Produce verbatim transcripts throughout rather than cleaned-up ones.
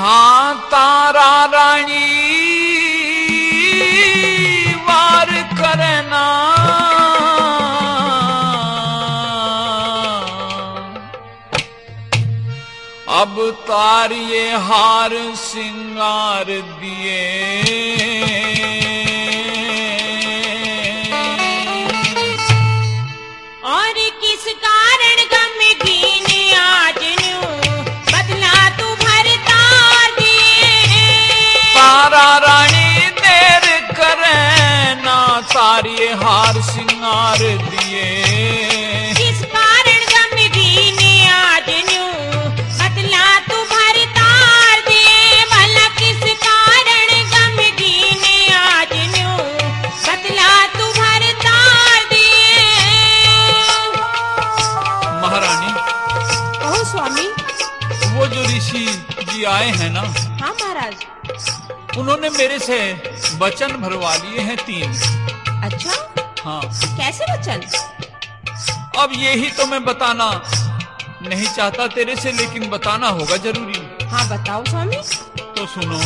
हाँ तारा रानी वार करना, अब तारिये हार सिंगार दिए, और किस कारण गम कीने आज न्यू बदला तू भर तार दिए। तारा रानी देर करे ना, तारिये हार सिंगार दिए। किस कारण गम कीने आज न्यू बदला तू भर तार दिए। भला किस कारण गम कीने आज न्यू बदला तू भर तार दिए। महारानी, कहो स्वामी। वो जो ऋषि जी आए हैं ना, हाँ महाराज। उन्होंने मेरे से वचन भरवा लिए हैं तीन। अच्छा, हाँ। कैसे वचन? अब यही तो मैं बताना नहीं चाहता तेरे से, लेकिन बताना होगा जरूरी। हाँ बताओ स्वामी। तो सुनो।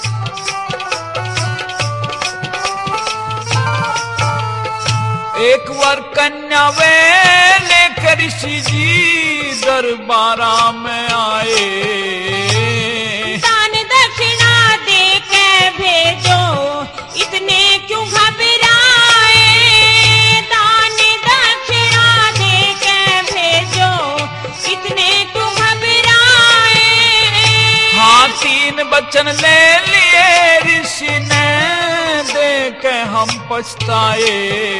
एक बार कन्या वे लेकर ऋषि जी दरबारा में आए, दान दक्षिणा दे के भेजो इतने क्यों घबराए। दान दक्षिणा दे के भेजो इतने क्यों घबराए। हाँ तीन वचन ले लिए ऋषि ने, दे के हम पछताए।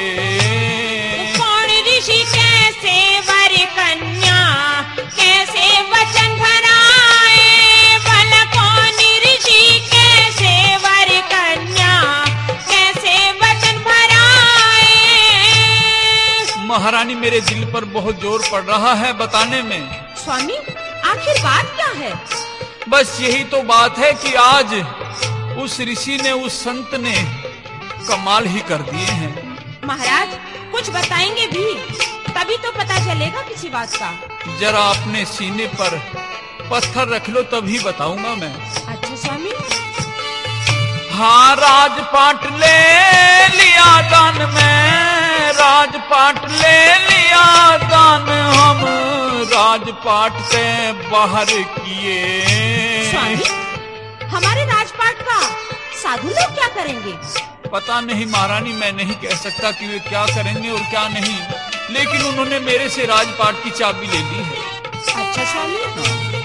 कौन ऋषि कैसे वर कन्या कैसे वचन भराए। भला कौन ऋषि कैसे वर कन्या कैसे वचन भराए। महारानी, मेरे दिल पर बहुत जोर पड़ रहा है बताने में। स्वामी, आखिर बात क्या है? बस यही तो बात है कि आज उस ऋषि ने, उस संत ने कमाल ही कर दिए हैं। महाराज, कुछ बताएंगे भी, तभी तो पता चलेगा किसी बात का। जरा अपने सीने पर पत्थर रख लो, तभी बताऊंगा मैं। अच्छा स्वामी। हाँ राजपाट ले लिया दान में, राजपाट ले लिया दान हम, राजपाट से बाहर किए। स्वामी, हमारे राजपाट का साधु लोग क्या करेंगे? पता नहीं महारानी, मैं नहीं कह सकता कि वे क्या करेंगे और क्या नहीं, लेकिन उन्होंने मेरे से राजपाट की चाबी ले ली है। अच्छा स्वामी।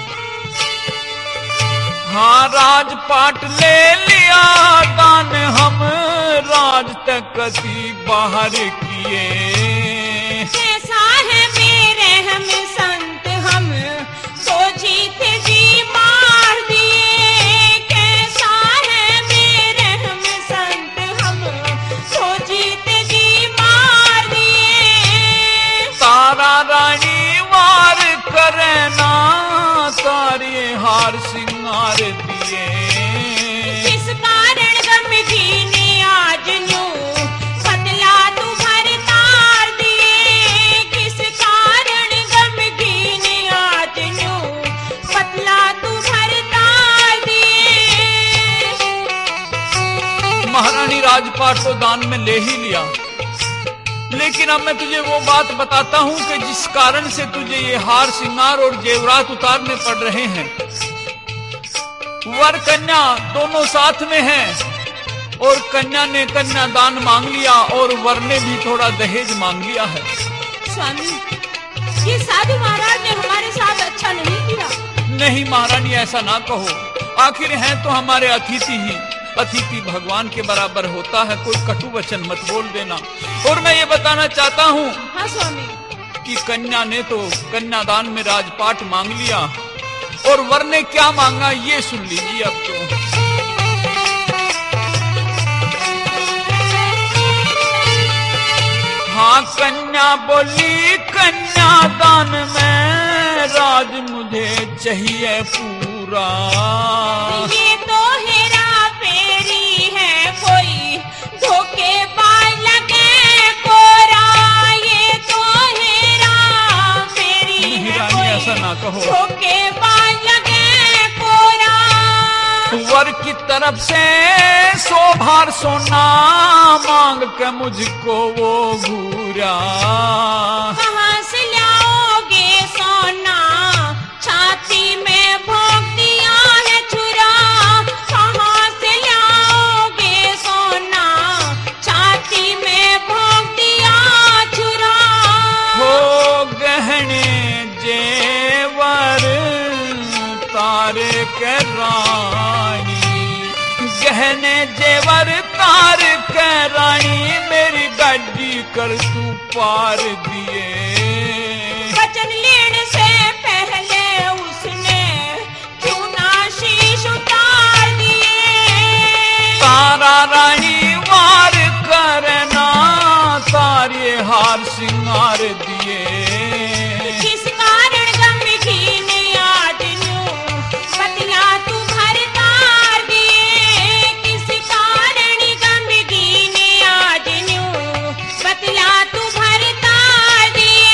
हाँ राजपाट ले लिया दान हम, राज तक बाहर किए। कैसा है मेरे हम संत, हम तो जीत जी मार दिए। कैसा है मेरे हम संत, हम तो जीत जी मार दिए। तारा रानी वार करना, तारे हार सिंगार दिए। किस कारण गम कीने आज न्यू बदला तू भर तार दिए। किस कारण गम कीने आज न्यू बदला तू भर तार दिए। महारानी, राजपाट तो दान में ले ही लिया, लेकिन अब मैं तुझे वो बात बताता हूँ कि जिस कारण से तुझे ये हार सिंगार और जेवरात उतारने पड़ रहे हैं। वर कन्या दोनों साथ में हैं, और कन्या ने कन्यादान मांग लिया और वर ने भी थोड़ा दहेज मांग लिया है। स्वामी, ये साधु महाराज ने हमारे साथ अच्छा नहीं किया। नहीं महारानी, ऐसा ना कहो, आखिर हैं तो हमारे अतिथि ही। अतिथि भगवान के बराबर होता है, कोई कटु वचन मत बोल देना। और मैं ये बताना चाहता हूँ हाँ स्वामी, कि कन्या ने तो कन्यादान में राजपाट मांग लिया, और वर ने क्या मांगा ये सुन लीजिए अब तो। हाँ कन्या बोली, कन्यादान में राज मुझे चाहिए पूरा। ये तो हेरा फेरी है, कोई धोखेबाज लगे कोरा। ये तो हेरा फेरी है, रानी ऐसा ना कहो। धोखेबाज लगे कोरा। तरफ से सौ भार सोना मांग के मुझको वो घूरा। कहाँ से लाओगे सोना, छाती में भोंक दिया है छुरा। कहाँ से लाओगे सोना, छाती में भोंक दिया छुरा। हो गहने जेवर तारे के रानी, गहने जेवर तार के रानी, मेरी गाड़ी कर तू पार दिए। वचन लेने से पहले उसने क्यों ना शीश उतार दिए। तारा रानी वार करना, तारे हार सिंगार दिए। किस कारण गमगीन आज यूं बतला तू भर तार दिए। किस कारण गमगीन आज यूं बतला तू भर तार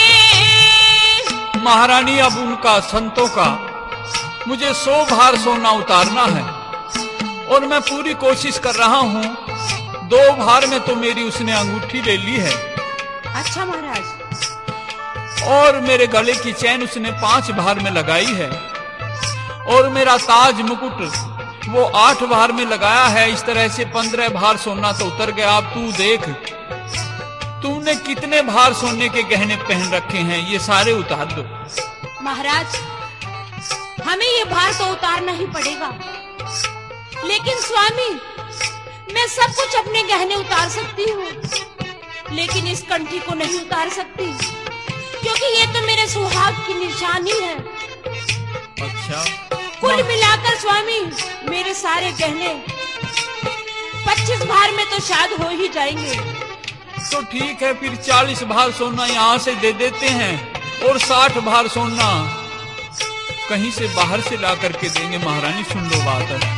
दिए। महारानी, अब उनका संतों का मुझे सौ भार सोना उतारना है और मैं पूरी कोशिश कर रहा हूँ। दो भार में तो मेरी उसने अंगूठी ले ली है। अच्छा महाराज। और मेरे गले की चैन उसने पांच भार में लगाई है और मेरा ताज मुकुट वो आठ भार में लगाया है। इस तरह से पंद्रह भार सोना तो उतर गया। अब तू देख, तूने कितने भार सोने के गहने पहन रखे हैं, ये सारे उतार दो। महाराज, हमें ये भार तो उतारना ही पड़ेगा, लेकिन स्वामी मैं सब कुछ अपने गहने उतार सकती हूँ, लेकिन इस कंठी को नहीं उतार सकती, क्योंकि ये तो मेरे सुहाग की निशानी है। अच्छा। कुल मिलाकर स्वामी मेरे सारे गहने पच्चीस भार में तो शायद हो ही जाएंगे। तो ठीक है, फिर चालीस भार सोना यहाँ से दे देते हैं और साठ भार सोना कहीं से बाहर से ला करके देंगे। महारानी सुन लो बात है।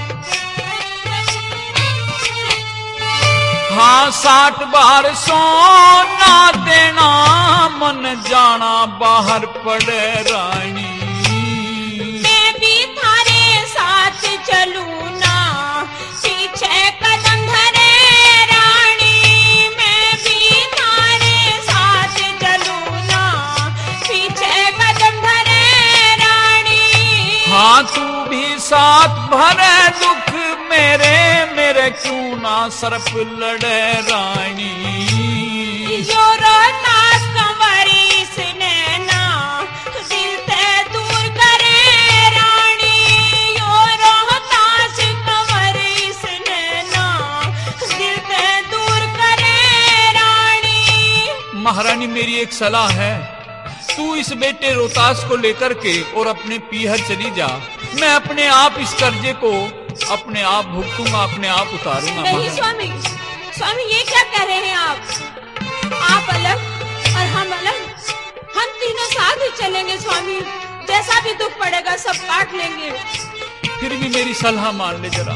हाँ, साठ बार सोना देना, मन जाना बाहर पड़े रानी। मैं भी थारे साथ चलूं ना, पीछे कदम धरे रानी। मैं भी थारे साथ चलूं ना, पीछे कदम धरे रानी। हाँ, तू भी साथ भरे दुख मेरे, मेरे क्यों ना सरप लड़े रानी। यो रोहतास कंवरी से नैना, दिल ते दूर करे रानी। यो रोहतास कंवरी से नैना, दिल ते दूर करे रानी। महारानी, मेरी एक सलाह है, तू इस बेटे रोहतास को लेकर के और अपने पीहर चली जा। मैं अपने आप इस कर्जे को अपने आप भुगतूंगा, अपने आप उतारूंगा। नहीं स्वामी, स्वामी ये क्या कह रहे हैं आप? आप अलग और हम अलग, हम तीनों साथ ही चलेंगे स्वामी। जैसा भी दुख पड़ेगा सब काट लेंगे। फिर भी मेरी सलाह मान ले जरा।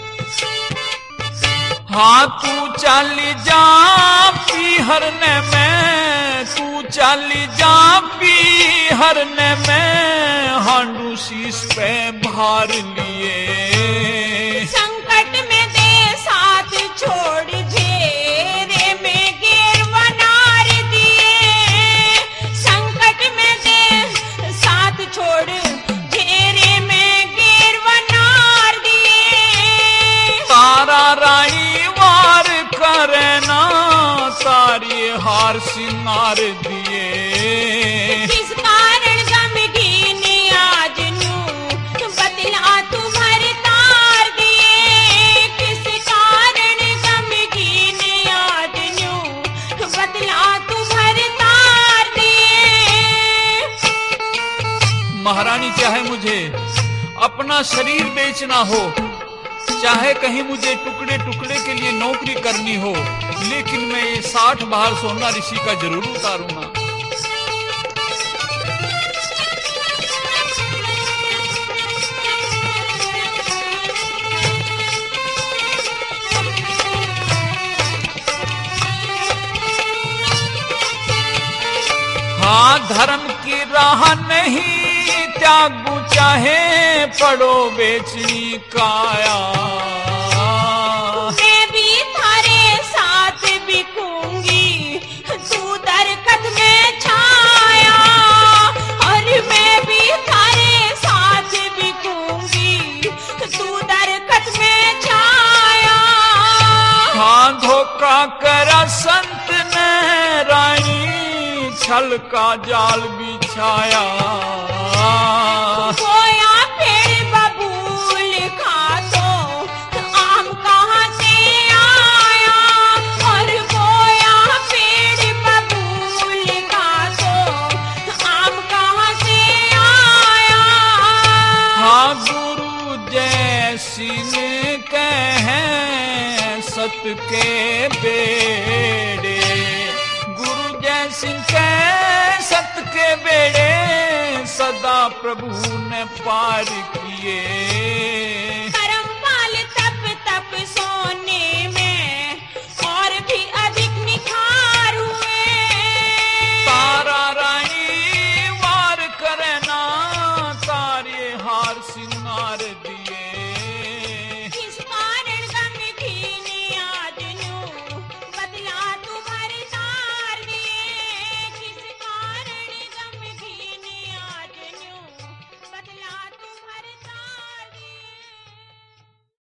हाँ, तू चाली जा पीहरने में, तू चाली जा पीहरने में, हांडू शीश पे भार लिए। संकट में दे साथ छोड़, घेरे में घेरवा नार दिए। संकट में दे साथ छोड़, घेरे में घेरवा नार दिए। तारा रानी वार करना, तारी हार सिंगार दिए। किस कारण गमगीन आज यूं बतला तू भर तार दिए। किस कारण गमगीन आज यूं बतला तू भर तार दिए। महारानी, चाहे मुझे अपना शरीर बेचना हो, चाहे कहीं मुझे टुकड़े टुकड़े के लिए नौकरी करनी हो, लेकिन मैं ये साठ भार सोना ऋषि का जरूर उतारूंगा। हाँ, धर्म की राह नहीं त्यागू, चाहे पड़ो बेचनी काया। छल का जाल बिछाया। खोया पेड़ बबूल खा तो आम कहाँ से आया, और खोया पेड़ बबूल खा तो आम कहाँ से आया। हाँ गुरु जैसी ने कहे सत के बेड़े, गुरु जैसी कह सत के बेड़े सदा प्रभु ने पार किए।